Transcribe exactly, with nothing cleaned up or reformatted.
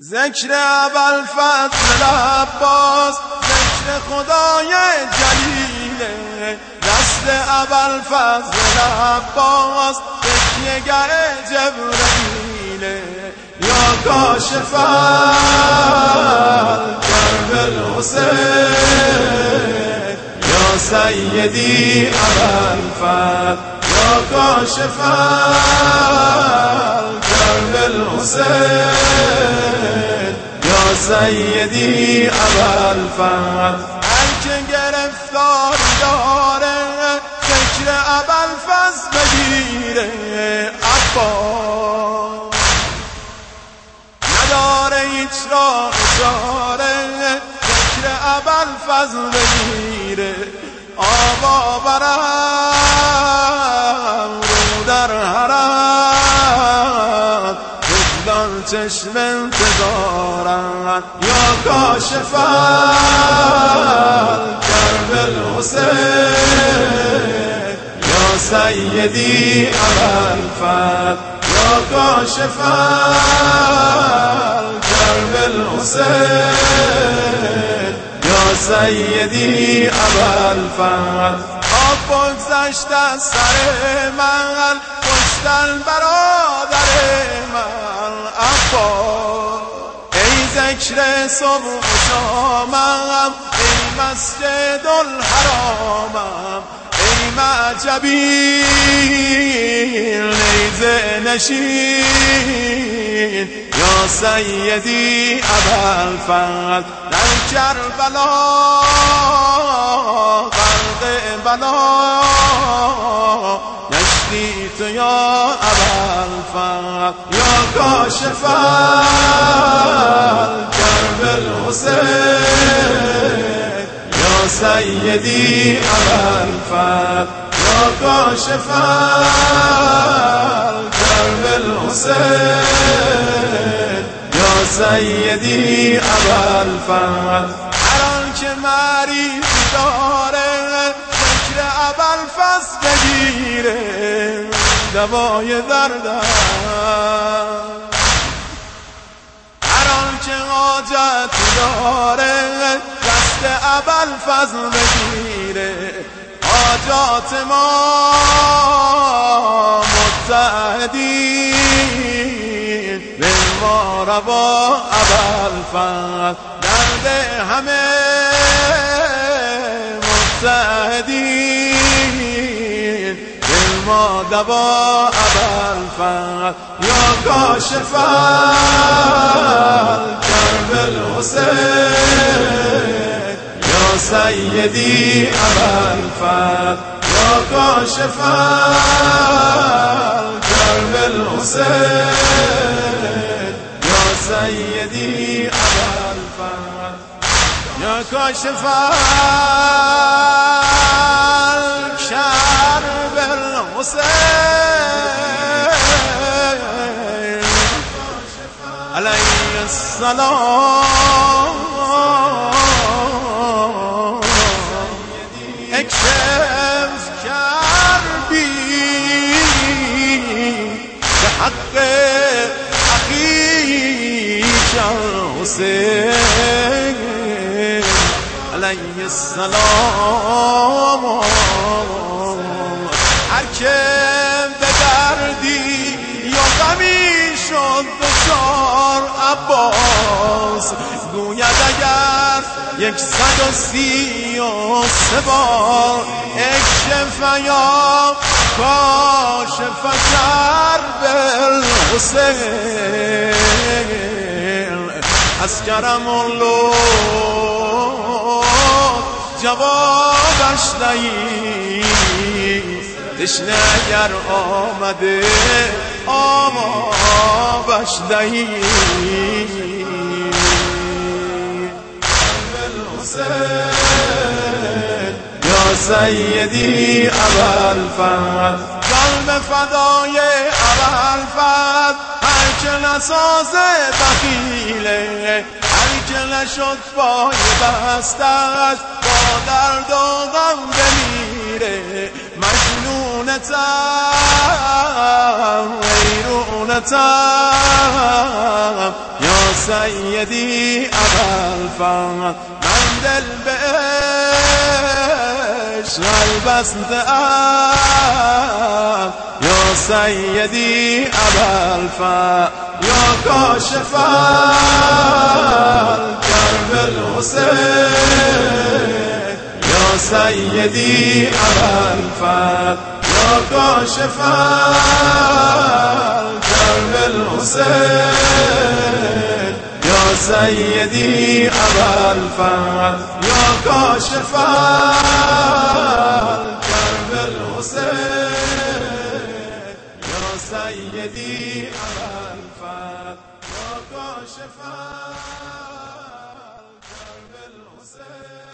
ذکر ابوالفضل عباس، ذکر خدای جلیله، دست ابوالفضل عباس تکیه‌گر جبرئیله. یا کاشف کرب الحسین، یا سیدی ابوالفضل، یا کاشف کرب الحسین، یا سیدی ابوالفضل. هر که گرفتار داره ذکر ابوالفضل بگیره، عباس نداره هیچ را اشاره، ذکر ابوالفضل بگیره. آبا برم رو در حرم، بگدان چشم انتظارم. یا کاشف کرب الحسین، یا سیدی ابوالفضل، یا کاشف کرب الحسین، یا سیدی ابوالفضل. آب بگذشت از سر من، کشتن برادر من، عباس ای ذکر صبح و شامم، ای مسجد الحرامم، ای معجبین نیزه نشین، یا سیدی ابوالفضل. در کربلا غرق بلا گشتی تو یا ابوالفضل. یا کاشف کرب الحسین، یا سیدی ابوالفضل، یا کاشف کرب الحسین، یا سیدی ابوالفضل. هر آن که مریضی داره ذکر ابوالفضل بگیره، دوای دردم. هر آن که حاجت داره دست ابوالفضل بگیره، حاجات ما متحدین به ما روا ابوالفضل. درد همه متحدین به ما دوا ابوالفضل. یا کاشف کرب الحسین، یا سیدی ابوالفضل، یا کاشف کرب الحسین، یا سیدی ابوالفضل. یا کاشف کرب الحسین علیه السلام، اکشف کربی به حق اخیک الحسین علیه السلام. هر که به دردی یا غمی شد دچار عباس، گوید اگر یک صد و سی و سه بار اکشف یا کاشف کرب الحسین، از کرم الله جوابش دهی. تشنه اگر آمده آبش دهی. یا سیدی ابوالفضل، قلب فدای ابوالفضل. هر که نساز بخیله، هر که نشد پای بستش، با درد و غم بمیره. مجنونتم ویرونتم یا سیدی ابوالفضل من دل به عشق بسته ام یا سیدی ابوالفضل یا کاشف کرب الحسین یا سیدی ابوالفضل یا کاشف کرب الحسین یا سیدی ابوالفضل یا کاشف کرب الحسین یا سیدی ابوالفضل یا کاشف کرب الحسین